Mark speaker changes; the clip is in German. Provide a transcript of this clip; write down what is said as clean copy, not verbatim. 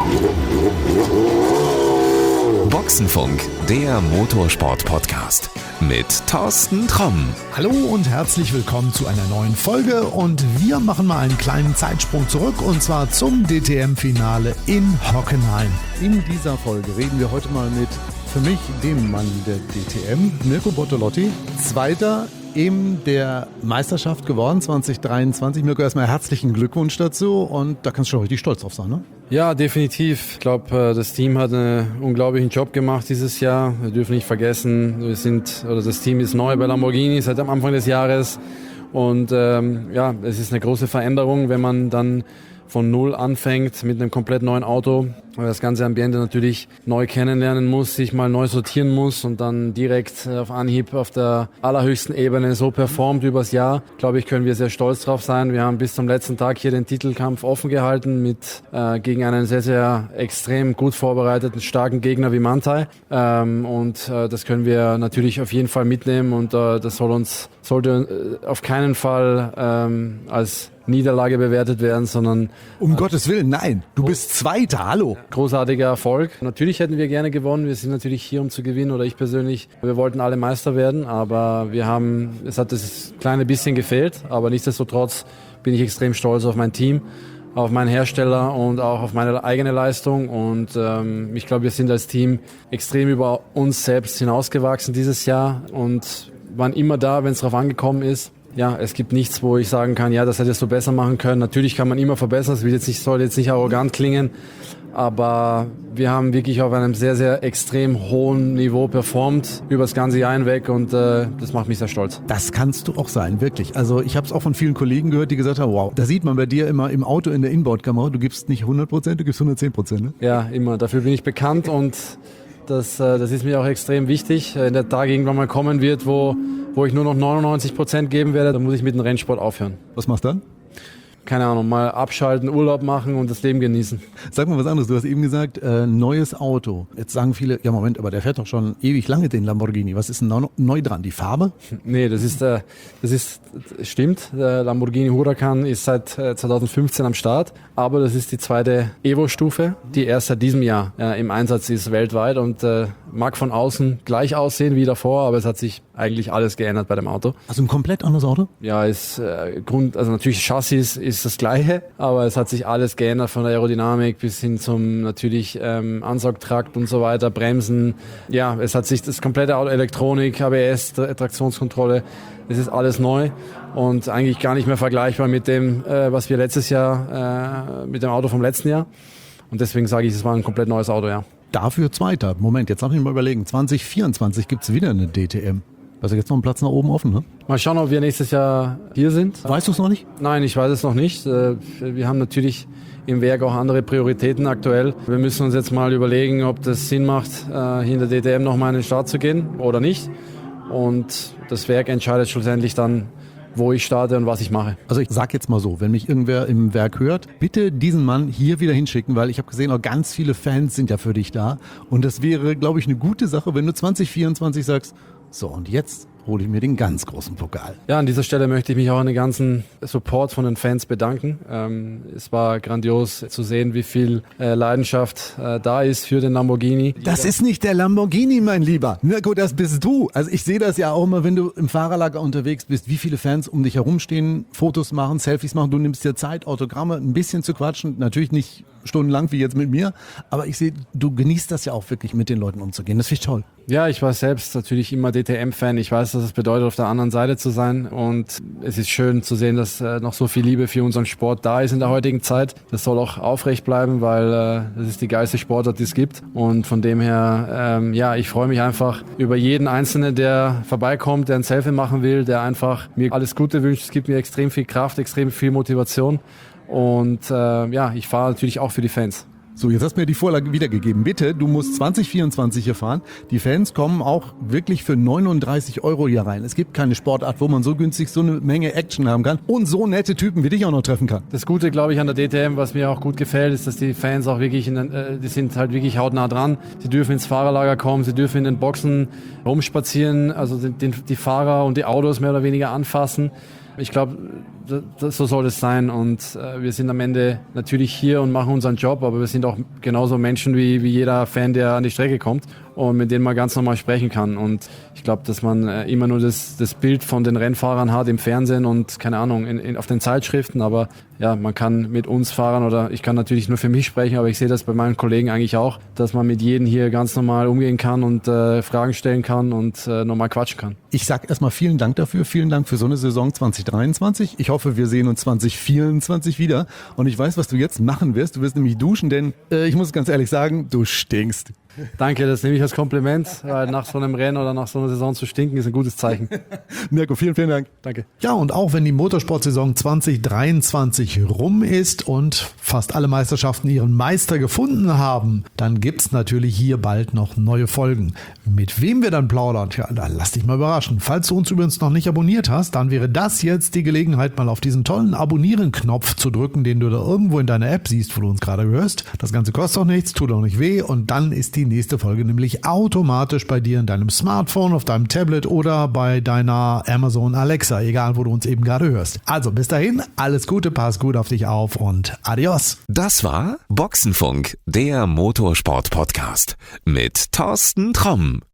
Speaker 1: Boxenfunk, der Motorsport-Podcast mit Thorsten Tromm.
Speaker 2: Hallo und herzlich willkommen zu einer neuen Folge und wir machen mal einen kleinen Zeitsprung zurück und zwar zum DTM-Finale in Hockenheim. In dieser Folge reden wir heute mal mit, für mich, dem Mann der DTM, Mirko Bortolotti, Zweiter in der Meisterschaft geworden 2023. Mirko, erstmal herzlichen Glückwunsch dazu und da kannst du schon richtig stolz drauf sein, ne?
Speaker 3: Ja, definitiv. Ich glaube, das Team hat einen unglaublichen Job gemacht dieses Jahr. Wir dürfen nicht vergessen, das Team ist neu bei Lamborghini seit am Anfang des Jahres und es ist eine große Veränderung, wenn man dann von Null anfängt mit einem komplett neuen Auto, weil das ganze Ambiente natürlich neu kennenlernen muss, sich mal neu sortieren muss und dann direkt auf Anhieb auf der allerhöchsten Ebene so performt übers Jahr. Glaube ich, können wir sehr stolz drauf sein. Wir haben bis zum letzten Tag hier den Titelkampf offen gehalten gegen einen sehr, sehr extrem gut vorbereiteten, starken Gegner wie Manthey. Das können wir natürlich auf jeden Fall mitnehmen und das sollte auf keinen Fall als Niederlage bewertet werden, sondern
Speaker 2: um Gottes Willen, nein, du bist Zweiter, hallo.
Speaker 3: Großartiger Erfolg. Natürlich hätten wir gerne gewonnen, wir sind natürlich hier, um zu gewinnen oder ich persönlich. Wir wollten alle Meister werden, aber es hat das kleine bisschen gefehlt, aber nichtsdestotrotz bin ich extrem stolz auf mein Team, auf meinen Hersteller und auch auf meine eigene Leistung und ich glaube, wir sind als Team extrem über uns selbst hinausgewachsen dieses Jahr und waren immer da, wenn es darauf angekommen ist. Ja, es gibt nichts, wo ich sagen kann, ja, das hättest du besser machen können. Natürlich kann man immer verbessern, soll jetzt nicht arrogant klingen, aber wir haben wirklich auf einem sehr, sehr extrem hohen Niveau performt über das ganze Jahr hinweg und das macht mich sehr stolz.
Speaker 2: Das kannst du auch sein, wirklich. Also ich habe es auch von vielen Kollegen gehört, die gesagt haben, wow, da sieht man bei dir immer im Auto in der Inboard-Kamera, du gibst nicht 100%, du gibst 110%, ne?
Speaker 3: Ja, immer. Dafür bin ich bekannt und das ist mir auch extrem wichtig. Wenn der Tag irgendwann mal kommen wird, wo ich nur noch 99% geben werde, dann muss ich mit dem Rennsport aufhören.
Speaker 2: Was machst du dann?
Speaker 3: Keine Ahnung, mal abschalten, Urlaub machen und das Leben genießen.
Speaker 2: Sag mal was anderes, du hast eben gesagt, neues Auto. Jetzt sagen viele, ja Moment, aber der fährt doch schon ewig lange den Lamborghini. Was ist denn neu dran, die Farbe?
Speaker 3: Nee, stimmt. Der Lamborghini Huracan ist seit 2015 am Start, aber das ist die zweite Evo-Stufe, die erst seit diesem Jahr im Einsatz ist weltweit und mag von außen gleich aussehen wie davor, aber es hat sich eigentlich alles geändert bei dem Auto.
Speaker 2: Also ein komplett anderes Auto?
Speaker 3: Ja, also natürlich Chassis ist das gleiche, aber es hat sich alles geändert von der Aerodynamik bis hin zum natürlich Ansaugtrakt und so weiter, Bremsen. Ja, es hat sich das komplette Auto, Elektronik, ABS, Traktionskontrolle, es ist alles neu und eigentlich gar nicht mehr vergleichbar mit dem, was wir letztes Jahr, mit dem Auto vom letzten Jahr. Und deswegen sage ich, es war ein komplett neues Auto, ja.
Speaker 2: Dafür Zweiter. Moment, jetzt lass mich mal überlegen. 2024 gibt es wieder eine DTM. Also jetzt noch ein Platz nach oben offen, ne?
Speaker 3: Mal schauen, ob wir nächstes Jahr hier sind.
Speaker 2: Weißt du es noch nicht?
Speaker 3: Nein, ich weiß es noch nicht. Wir haben natürlich im Werk auch andere Prioritäten aktuell. Wir müssen uns jetzt mal überlegen, ob das Sinn macht, hier in der DTM nochmal in den Start zu gehen oder nicht. Und das Werk entscheidet schlussendlich dann, wo ich starte und was ich mache.
Speaker 2: Also ich sag jetzt mal so, wenn mich irgendwer im Werk hört, bitte diesen Mann hier wieder hinschicken, weil ich habe gesehen, auch ganz viele Fans sind ja für dich da. Und das wäre, glaube ich, eine gute Sache, wenn du 2024 sagst, so und jetzt hole ich mir den ganz großen Pokal.
Speaker 3: Ja, an dieser Stelle möchte ich mich auch an den ganzen Support von den Fans bedanken. Es war grandios zu sehen, wie viel Leidenschaft da ist für den Lamborghini.
Speaker 2: Das ist nicht der Lamborghini, mein Lieber. Mirko, das bist du. Also ich sehe das ja auch immer, wenn du im Fahrerlager unterwegs bist, wie viele Fans um dich herumstehen, Fotos machen, Selfies machen. Du nimmst dir Zeit, Autogramme, ein bisschen zu quatschen. Natürlich nicht stundenlang wie jetzt mit mir, aber ich sehe, du genießt das ja auch wirklich, mit den Leuten umzugehen. Das finde ich toll.
Speaker 3: Ja, ich war selbst natürlich immer DTM-Fan. Ich weiß, was es bedeutet, auf der anderen Seite zu sein. Und es ist schön zu sehen, dass noch so viel Liebe für unseren Sport da ist in der heutigen Zeit. Das soll auch aufrecht bleiben, weil das ist die geilste Sportart, die es gibt. Und von dem her, ich freue mich einfach über jeden Einzelnen, der vorbeikommt, der ein Selfie machen will, der einfach mir alles Gute wünscht. Es gibt mir extrem viel Kraft, extrem viel Motivation. Und ich fahre natürlich auch für die Fans.
Speaker 2: So, jetzt hast du mir die Vorlage wiedergegeben. Bitte, du musst 2024 hier fahren. Die Fans kommen auch wirklich für 39 € hier rein. Es gibt keine Sportart, wo man so günstig so eine Menge Action haben kann und so nette Typen wie dich auch noch treffen kann.
Speaker 3: Das Gute, glaube ich, an der DTM, was mir auch gut gefällt, ist, dass die Fans auch wirklich, die sind halt wirklich hautnah dran. Sie dürfen ins Fahrerlager kommen, sie dürfen in den Boxen rumspazieren, also die Fahrer und die Autos mehr oder weniger anfassen. ich glaube, so soll es sein und wir sind am Ende natürlich hier und machen unseren Job, aber wir sind auch genauso Menschen wie jeder Fan, der an die Strecke kommt und mit denen man ganz normal sprechen kann. Und ich glaube, dass man immer nur das Bild von den Rennfahrern hat im Fernsehen und keine Ahnung, auf den Zeitschriften, aber ja, man kann mit uns Fahrern oder ich kann natürlich nur für mich sprechen, aber ich sehe das bei meinen Kollegen eigentlich auch, dass man mit jedem hier ganz normal umgehen kann und Fragen stellen kann und normal quatschen kann.
Speaker 2: Ich sage erstmal vielen Dank dafür, vielen Dank für so eine Saison 2023. Ich hoffe, wir sehen uns 2024 wieder und ich weiß, was du jetzt machen wirst. Du wirst nämlich duschen, denn ich muss ganz ehrlich sagen, du stinkst.
Speaker 3: Danke, das nehme ich als Kompliment, weil nach so einem Rennen oder nach so einer Saison zu stinken ist ein gutes Zeichen.
Speaker 2: Mirko, vielen Dank.
Speaker 3: Danke.
Speaker 2: Ja, und auch wenn die Motorsportsaison 2023 rum ist und fast alle Meisterschaften ihren Meister gefunden haben, dann gibt's natürlich hier bald noch neue Folgen. Mit wem wir dann plaudern, ja, da lass dich mal überraschen. Falls du uns übrigens noch nicht abonniert hast, dann wäre das jetzt die Gelegenheit, mal auf diesen tollen Abonnieren-Knopf zu drücken, den du da irgendwo in deiner App siehst, wo du uns gerade hörst. Das Ganze kostet auch nichts, tut auch nicht weh und dann ist die nächste Folge nämlich automatisch bei dir in deinem Smartphone, auf deinem Tablet oder bei deiner Amazon Alexa, egal wo du uns eben gerade hörst. Also bis dahin, alles Gute, pass gut auf dich auf und adios.
Speaker 1: Das war Boxenfunk, der Motorsport-Podcast mit Thorsten Tromm.